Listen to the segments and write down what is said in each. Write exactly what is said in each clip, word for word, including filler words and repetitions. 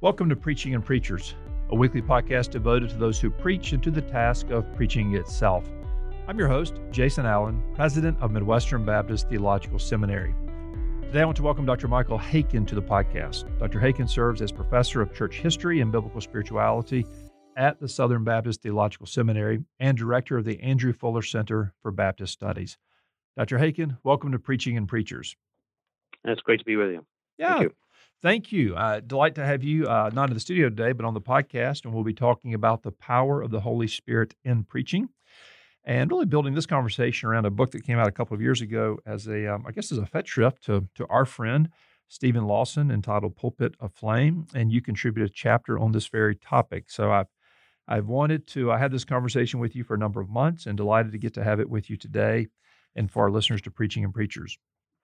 Welcome to Preaching and Preachers, a weekly podcast devoted to those who preach and to the task of preaching itself. I'm your host, Jason Allen, president of Midwestern Baptist Theological Seminary. Today I want to welcome Doctor Michael Haykin to the podcast. Doctor Haykin serves as professor of church history and biblical spirituality at the Southern Baptist Theological Seminary and director of the Andrew Fuller Center for Baptist Studies. Doctor Haykin, welcome to Preaching and Preachers. It's great to be with you. Yeah. Thank you. Thank you. Uh, delight to have you uh, not in the studio today, but on the podcast, and we'll be talking about the power of the Holy Spirit in preaching, and really building this conversation around a book that came out a couple of years ago as a, um, I guess, as a fetchriff to to our friend Stephen Lawson, entitled "Pulpit of Flame," and you contributed a chapter on this very topic. So I've I've wanted to I had this conversation with you for a number of months, and delighted to get to have it with you today, and for our listeners to Preaching and Preachers.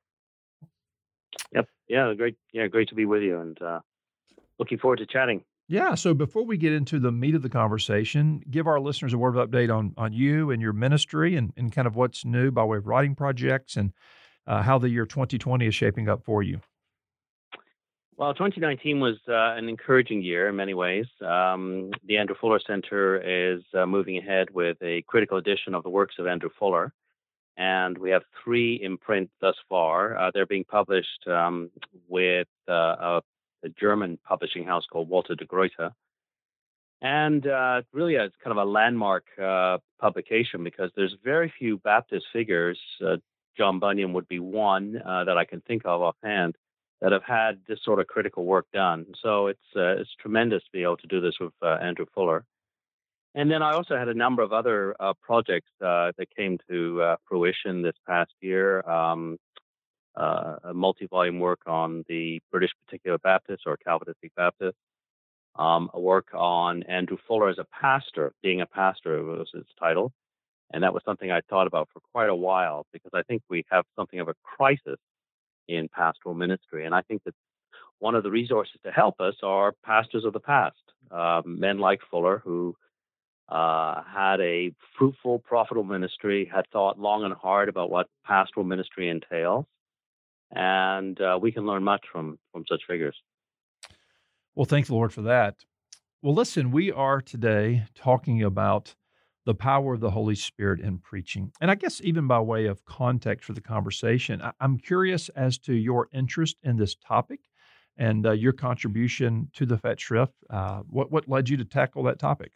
Yep. Yeah. Great. Yeah. Great to be with you, and uh, looking forward to chatting. Yeah. So before we get into the meat of the conversation, give our listeners a word of update on on you and your ministry, and, and kind of what's new by way of writing projects, and uh, how the year twenty twenty is shaping up for you. Well, twenty nineteen was uh, an encouraging year in many ways. Um, the Andrew Fuller Center is uh, moving ahead with a critical edition of the works of Andrew Fuller. And we have three in print thus far. Uh, they're being published um, with uh, a, a German publishing house called Walter de Gruyter. And uh, really, it's kind of a landmark uh, publication because there's very few Baptist figures. Uh, John Bunyan would be one uh, that I can think of offhand that have had this sort of critical work done. So it's uh, it's tremendous to be able to do this with uh, Andrew Fuller. And then I also had a number of other uh, projects uh, that came to uh, fruition this past year. Um, uh, a multi-volume work on the British Particular Baptist or Calvinistic Baptist. Um, a work on Andrew Fuller as a pastor, being a pastor was his title. And that was something I thought about for quite a while because I think we have something of a crisis in pastoral ministry. And I think that one of the resources to help us are pastors of the past, uh, men like Fuller who Uh, had a fruitful, profitable ministry, had thought long and hard about what pastoral ministry entails, and uh, we can learn much from from such figures. Well, thank the Lord for that. Well, listen, we are today talking about the power of the Holy Spirit in preaching. And I guess even by way of context for the conversation, I- I'm curious as to your interest in this topic and uh, your contribution to the Fetchriff. Uh, what, what led you to tackle that topic?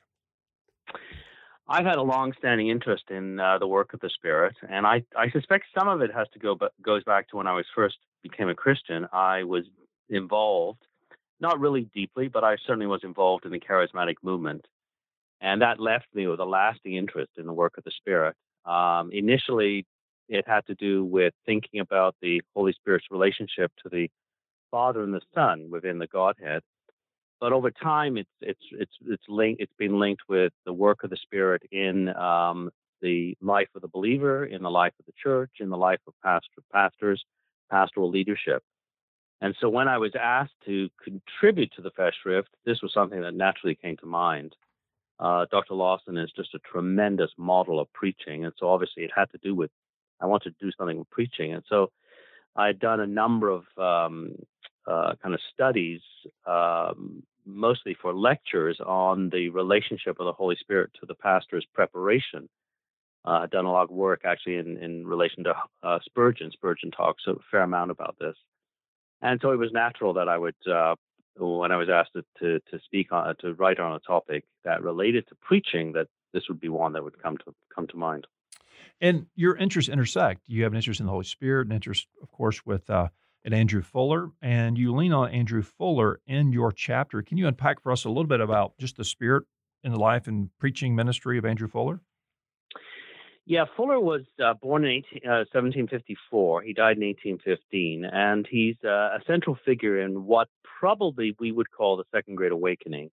I've had a long-standing interest in uh, the work of the Spirit, and I, I suspect some of it has to go, but goes back to when I was first became a Christian. I was involved, not really deeply, but I certainly was involved in the charismatic movement, and that left me with a lasting interest in the work of the Spirit. Um, initially, it had to do with thinking about the Holy Spirit's relationship to the Father and the Son within the Godhead. But over time, it's it's it's it's linked. It's been linked with the work of the Spirit in um, the life of the believer, in the life of the church, in the life of pastor, pastors, pastoral leadership. And so, when I was asked to contribute to the Festschrift, this was something that naturally came to mind. Uh, Doctor Lawson is just a tremendous model of preaching, and so obviously, it had to do with. I wanted to do something with preaching, and so I had done a number of um, uh, kind of studies. Um, mostly for lectures on the relationship of the Holy Spirit to the pastor's preparation. Uh, I've done a lot of work actually in, in relation to uh, Spurgeon. Spurgeon talks a fair amount about this. And so it was natural that I would, uh, when I was asked to, to, to speak on, to write on a topic that related to preaching, that this would be one that would come to come to mind. And your interests intersect. You have an interest in the Holy Spirit, an interest, of course, with uh, at Andrew Fuller, and you lean on Andrew Fuller in your chapter. Can you unpack for us a little bit about just the Spirit in the life and preaching ministry of Andrew Fuller? Yeah, Fuller was uh, born in eighteen, uh, seventeen fifty-four. He died in eighteen fifteen, and he's uh, a central figure in what probably we would call the Second Great Awakening.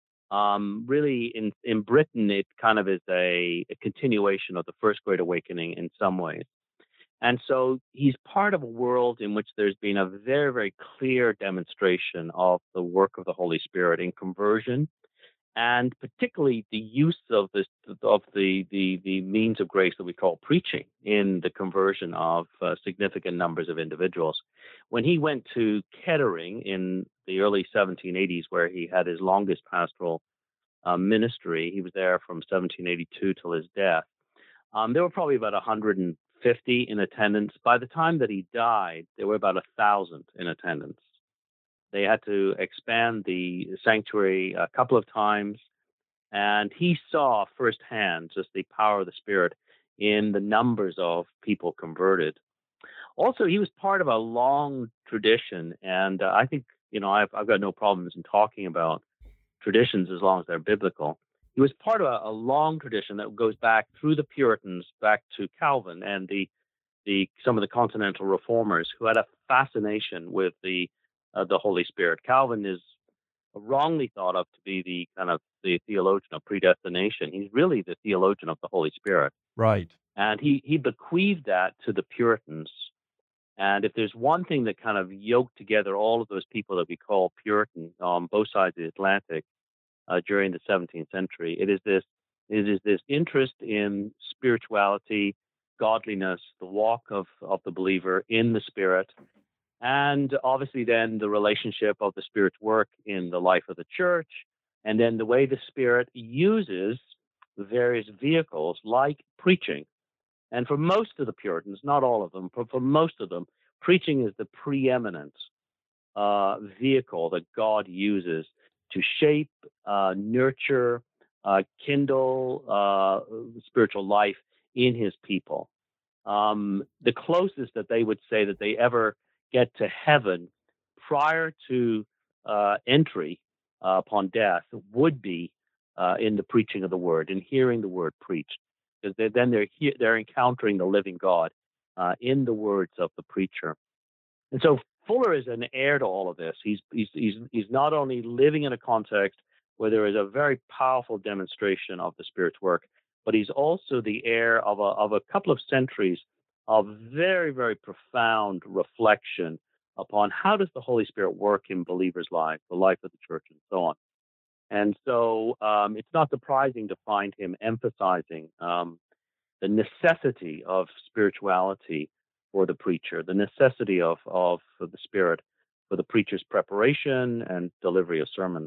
Um, really, in, in Britain, it kind of is a, a continuation of the First Great Awakening in some ways. And so he's part of a world in which there's been a very, very clear demonstration of the work of the Holy Spirit in conversion, and particularly the use of this of the the, the means of grace that we call preaching in the conversion of uh, significant numbers of individuals. When he went to Kettering in the early seventeen eighties, where he had his longest pastoral uh, ministry. He was there from seventeen eighty-two till his death. Um, there were probably about one hundred fifty in attendance. By the time that he died, there were about a thousand in attendance. They had to expand the sanctuary a couple of times, and he saw firsthand just the power of the Spirit in the numbers of people converted. Also, he was part of a long tradition, and uh, I think, you know, I've, I've got no problems in talking about traditions as long as they're biblical. He was part of a, a long tradition that goes back through the Puritans, back to Calvin and the the some of the Continental Reformers who had a fascination with the uh, the Holy Spirit. Calvin is wrongly thought of to be the kind of the theologian of predestination. He's really the theologian of the Holy Spirit, Right. and he he bequeathed that to the Puritans. And if there's one thing that kind of yoked together all of those people that we call Puritan on both sides of the Atlantic uh, during the seventeenth century, it is this it is this interest in spirituality, godliness, the walk of of the believer in the Spirit, and obviously then the relationship of the Spirit's work in the life of the church, and then the way the Spirit uses various vehicles like preaching. And for most of the Puritans, not all of them, but for most of them, preaching is the preeminent uh, vehicle that God uses to shape, uh, nurture, uh, kindle uh, spiritual life in his people. Um, the closest that they would say that they ever get to heaven prior to uh, entry uh, upon death would be uh, in the preaching of the word and hearing the word preached, because they, then they're he- they're encountering the living God uh, in the words of the preacher. And so Fuller is an heir to all of this. He's he's he's he's not only living in a context where there is a very powerful demonstration of the Spirit's work, but he's also the heir of a of a couple of centuries of very, very profound reflection upon how does the Holy Spirit work in believers' lives, the life of the church, and so on. And so um, it's not surprising to find him emphasizing um, the necessity of spirituality for the preacher, the necessity of, of the Spirit for the preacher's preparation and delivery of sermons.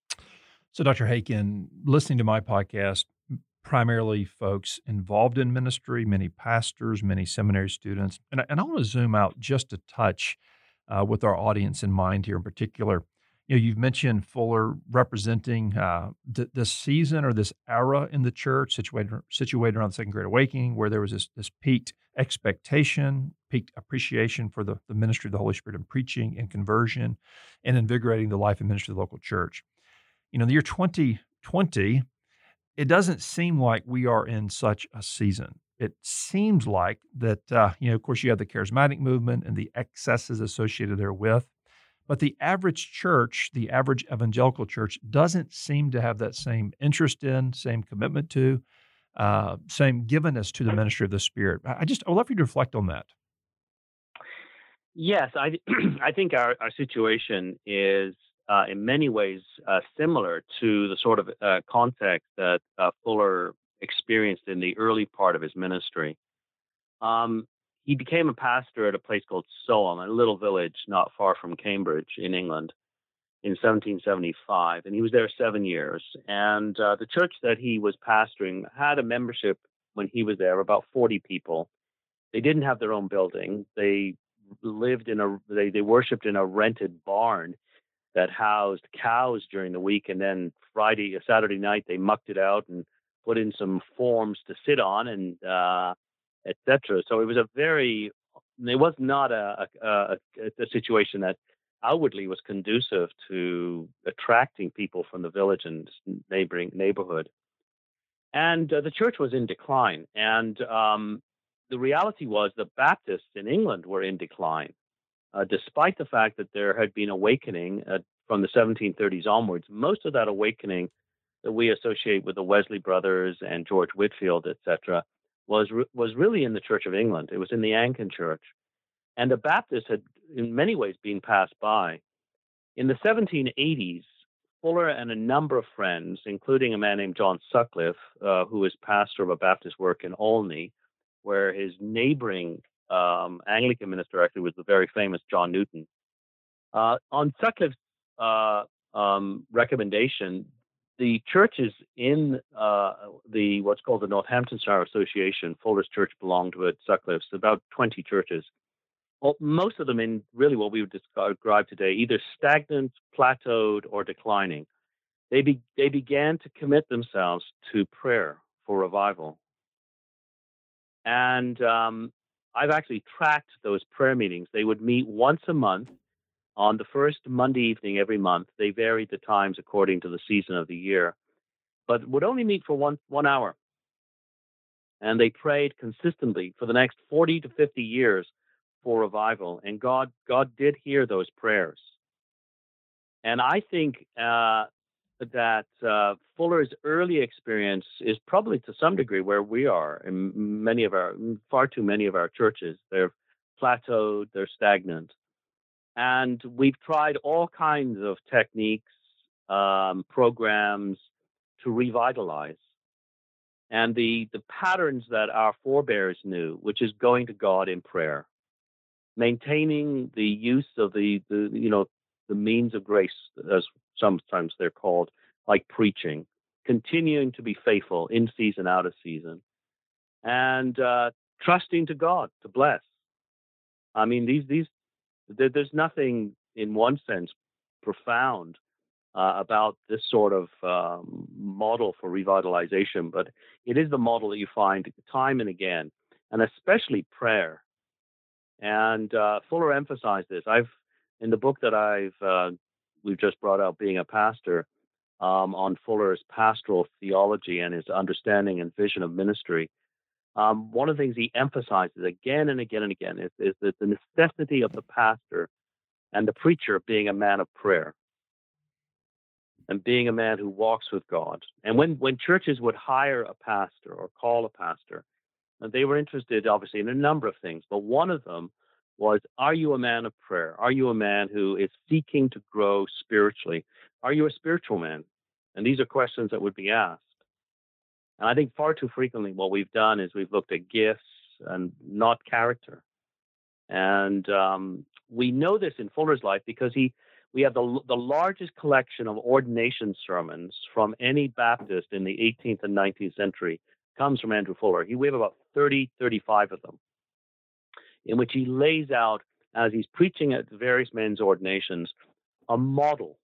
So, Doctor Haken, listening to my podcast, primarily folks involved in ministry, many pastors, many seminary students, and I, and I want to zoom out just a touch uh, with our audience in mind here in particular. You know, you've mentioned Fuller representing uh, th- this season or this era in the church, situated situated around the Second Great Awakening, where there was this this peaked expectation, peaked appreciation for the, the ministry of the Holy Spirit in preaching and conversion, and invigorating the life and ministry of the local church. You know, in the year twenty twenty, it doesn't seem like we are in such a season. It seems like that, uh, you know, of course, you have the charismatic movement and the excesses associated therewith. But the average church, the average evangelical church, doesn't seem to have that same interest in, same commitment to, uh, same givenness to the ministry of the Spirit. I I just, I would love for you to reflect on that. Yes, I I think our, our situation is uh, in many ways uh, similar to the sort of uh, context that uh, Fuller experienced in the early part of his ministry. Um, he became a pastor at a place called Soham, a little village not far from Cambridge in England, in seventeen seventy-five, and he was there seven years. And uh, the church that he was pastoring had a membership when he was there of about forty people. They didn't have their own building. They lived in a they, they worshipped in a rented barn that housed cows during the week, and then Friday, Saturday night, they mucked it out and put in some forms to sit on, and uh, et cetera. So it was a very, it was not a, a, a, a situation that outwardly was conducive to attracting people from the village and neighboring neighborhood. And uh, the church was in decline. And um, the reality was that Baptists in England were in decline, uh, despite the fact that there had been awakening uh, from the seventeen thirties onwards. Most of that awakening that we associate with the Wesley brothers and George Whitefield, et cetera, was re- was really in the Church of England. It was in the Anglican Church, and the Baptists had, in many ways, been passed by. In the seventeen eighties, Fuller and a number of friends, including a man named John Sutcliffe, uh, who was pastor of a Baptist work in Olney, where his neighboring um, Anglican minister actually was the very famous John Newton. Uh, on Sutcliffe's uh, um, recommendation, the churches in uh, the what's called the Northamptonshire Association, Fuller's Church belonged to it, Sutcliffe's, about twenty churches. Well, most of them in really what we would describe today, either stagnant, plateaued, or declining. They be, they began to commit themselves to prayer for revival. And um, I've actually tracked those prayer meetings. They would meet once a month on the first Monday evening every month. They varied the times according to the season of the year, but would only meet for one one hour. And they prayed consistently for the next forty to fifty years for revival. And God God did hear those prayers. And I think uh, that uh, Fuller's early experience is probably to some degree where we are in many of our, far too many of our churches. They're plateaued, they're stagnant. And we've tried all kinds of techniques, um, programs to revitalize. And the, the patterns that our forebears knew, which is going to God in prayer, maintaining the use of the, the you know, the means of grace, as sometimes they're called, like preaching, continuing to be faithful in season, out of season, and uh, trusting to God to bless. I mean, these these there, there's nothing in one sense profound uh, about this sort of um, model for revitalization, but it is the model that you find time and again, and especially prayer. And uh, Fuller emphasized this. I've in the book that I've uh, we've just brought out, Being a Pastor, um, on Fuller's pastoral theology and his understanding and vision of ministry. Um, one of the things he emphasizes again and again and again is, is that the necessity of the pastor and the preacher being a man of prayer and being a man who walks with God. And when, when churches would hire a pastor or call a pastor, they were interested, obviously, in a number of things, but one of them was, are you a man of prayer? Are you a man who is seeking to grow spiritually? Are you a spiritual man? And these are questions that would be asked. And I think far too frequently what we've done is we've looked at gifts and not character. And um, we know this in Fuller's life because he, we have the, the largest collection of ordination sermons from any Baptist in the eighteenth and nineteenth century comes from Andrew Fuller. He, we have about thirty, thirty-five of them, in which he lays out, as he's preaching at various men's ordinations, a model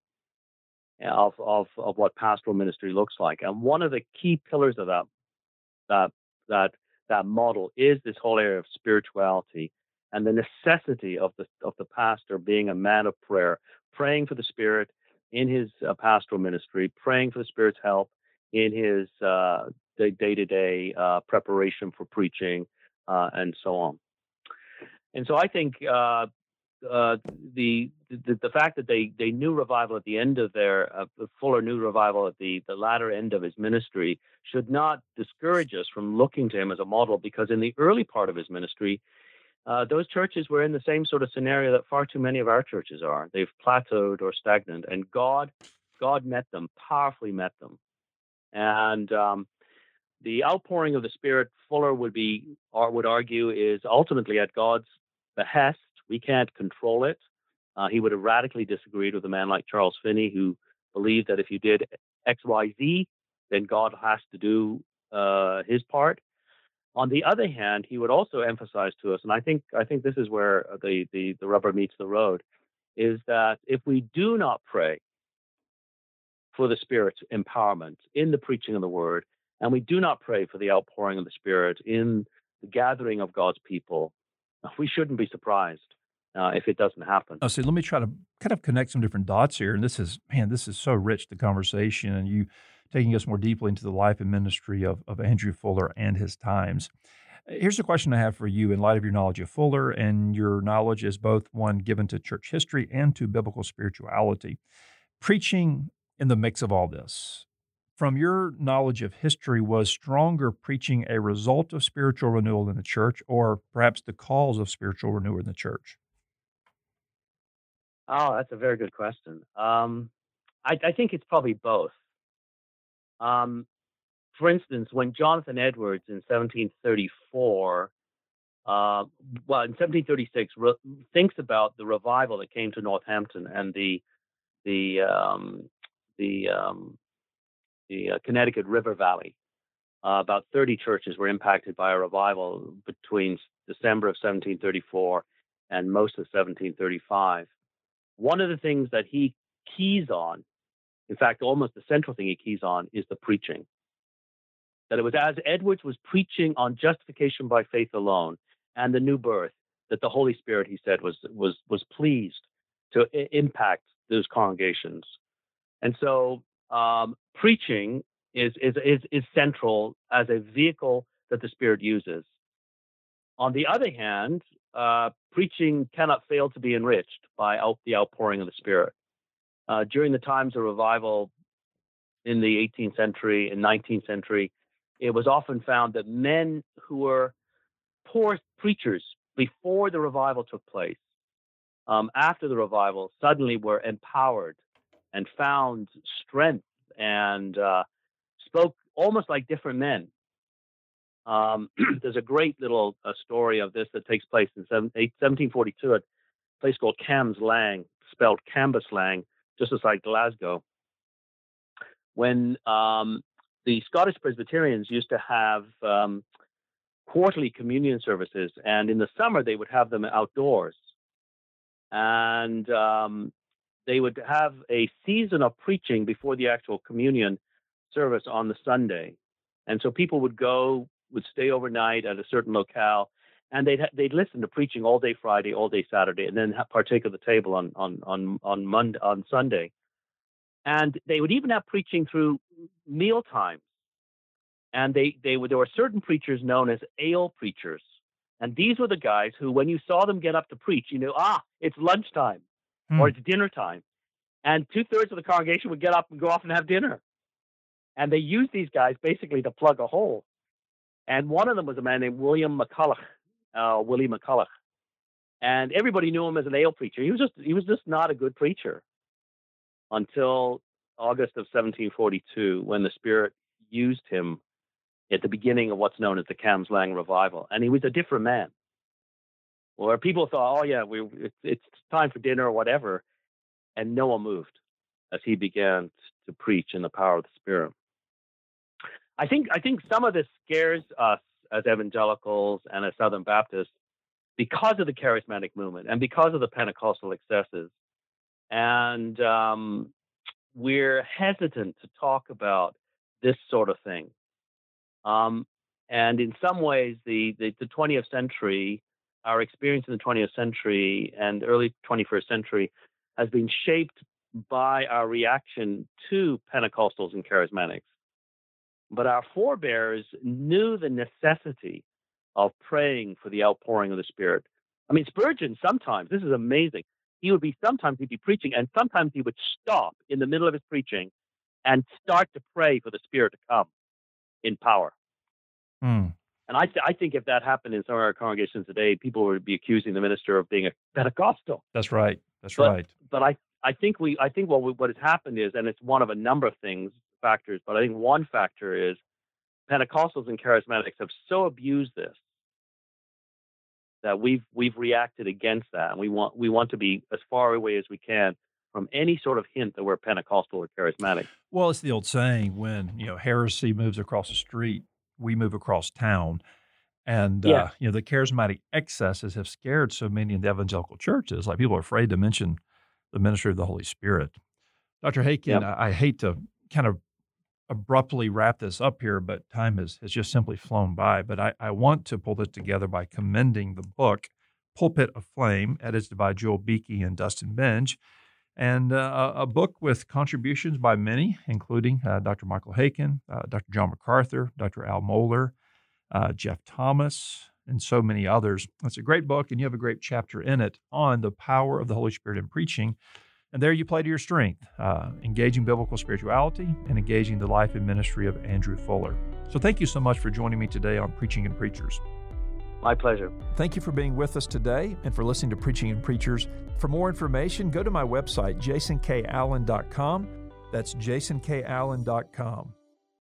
of, of, of what pastoral ministry looks like. And one of the key pillars of that, that, that, that model is this whole area of spirituality and the necessity of the, of the pastor being a man of prayer, praying for the Spirit in his uh, pastoral ministry, praying for the Spirit's help in his uh, day-to-day uh, preparation for preaching, uh, and so on. And so I think uh, uh, the, the the fact that they, they knew revival at the end of their, uh, Fuller knew revival at the, the latter end of his ministry should not discourage us from looking to him as a model, because in the early part of his ministry, uh, those churches were in the same sort of scenario that far too many of our churches are. They've plateaued or stagnant, and God God met them, powerfully met them. And um, the outpouring of the Spirit, Fuller would be or would argue, is ultimately at God's behest. We can't control it. Uh, he would have radically disagreed with a man like Charles Finney, who believed that if you did X, Y, Z, then God has to do uh, his part. On the other hand, he would also emphasize to us, and I think I think this is where the, the, the rubber meets the road, is that if we do not pray for the Spirit's empowerment in the preaching of the Word, and we do not pray for the outpouring of the Spirit in the gathering of God's people, we shouldn't be surprised uh, if it doesn't happen. Oh, see, let me try to kind of connect some different dots here. And this is, man, this is so rich, the conversation, and you taking us more deeply into the life and ministry of, of Andrew Fuller and his times. Here's a question I have for you in light of your knowledge of Fuller and your knowledge as both one given to church history and to biblical spirituality. Preaching in the mix of all this, from your knowledge of history, was stronger preaching a result of spiritual renewal in the church, or perhaps the cause of spiritual renewal in the church? Oh, that's a very good question. Um, I, I think it's probably both. Um, for instance, when Jonathan Edwards in seventeen thirty-four, uh, well, in seventeen thirty-six, re- thinks about the revival that came to Northampton and the the um, the um, the uh, Connecticut River Valley. Uh, about thirty churches were impacted by a revival between December of seventeen thirty-four and most of seventeen thirty-five. One of the things that he keys on, in fact, almost the central thing he keys on, is the preaching. That it was as Edwards was preaching on justification by faith alone and the new birth that the Holy Spirit, he said, was was was pleased to I- impact those congregations. And so um, preaching is, is is is central as a vehicle that the Spirit uses. On the other hand, uh, preaching cannot fail to be enriched by out, the outpouring of the Spirit. Uh, during the times of revival in the eighteenth century and nineteenth century, it was often found that men who were poor preachers before the revival took place, um, after the revival, suddenly were empowered and found strength and uh, spoke almost like different men. Um, there's a great little uh, story of this that takes place in seventeen forty-two at a place called Cambuslang, spelled Cambuslang, just outside Glasgow, when um, the Scottish Presbyterians used to have um, quarterly communion services, and in the summer they would have them outdoors. And um, they would have a season of preaching before the actual communion service on the Sunday. And so people would go, would stay overnight at a certain locale, and they'd ha- they'd listen to preaching all day Friday, all day Saturday, and then ha- partake of the table on on on on Monday, on Sunday. And they would even have preaching through meal times. And they they would there were certain preachers known as ale preachers, and these were the guys who, when you saw them get up to preach, you knew, ah, it's lunchtime hmm. or it's dinner time, and two thirds of the congregation would get up and go off and have dinner. And they used these guys basically to plug a hole. And one of them was a man named William McCulloch, uh, Willie McCulloch, and everybody knew him as an ale preacher. He was just he was just not a good preacher until August of seventeen forty-two, when the Spirit used him at the beginning of what's known as the Cambuslang revival, and he was a different man. Where people thought, oh yeah, we it's, it's time for dinner or whatever, and no one moved as he began to preach in the power of the Spirit. I think I think some of this scares us as evangelicals and as Southern Baptists because of the charismatic movement and because of the Pentecostal excesses, and um, we're hesitant to talk about this sort of thing. Um, and in some ways, the, the, the twentieth century, our experience in the twentieth century and early twenty-first century has been shaped by our reaction to Pentecostals and charismatics. But our forebears knew the necessity of praying for the outpouring of the Spirit. I mean, Spurgeon sometimes, this is amazing, he would be, sometimes he'd be preaching, and sometimes he would stop in the middle of his preaching and start to pray for the Spirit to come in power. Mm. And I, th- I think if that happened in some of our congregations today, people would be accusing the minister of being a Pentecostal. That's right. That's but, right. But I, I think we, I think what we, what has happened is, and it's one of a number of things, factors, but I think one factor is Pentecostals and charismatics have so abused this that we've we've reacted against that, and we want we want to be as far away as we can from any sort of hint that we're Pentecostal or charismatic. Well, it's the old saying, when you know heresy moves across the street, we move across town. And yeah. uh, you know the charismatic excesses have scared so many in the evangelical churches. Like, people are afraid to mention the ministry of the Holy Spirit. Doctor Haykin, Yep. I, I hate to kind of abruptly wrap this up here, but time has, has just simply flown by. But I, I want to pull this together by commending the book, Pulpit of Flame, edited by Joel Beakey and Dustin Benge, and uh, a book with contributions by many, including uh, Doctor Michael Haykin, uh, Doctor John MacArthur, Doctor Al Mohler, uh, Jeff Thomas, and so many others. It's a great book, and you have a great chapter in it on the power of the Holy Spirit in preaching. And there you play to your strength, uh, engaging biblical spirituality and engaging the life and ministry of Andrew Fuller. So thank you so much for joining me today on Preaching and Preachers. My pleasure. Thank you for being with us today and for listening to Preaching and Preachers. For more information, go to my website, jason k allen dot com. That's jason k allen dot com.